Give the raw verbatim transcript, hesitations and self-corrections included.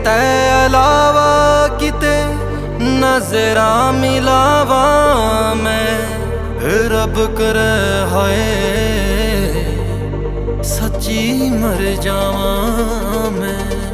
तै अलावा किते नजरा मिलावा मैं, रब करे हाय सच्ची मर जावा मैं।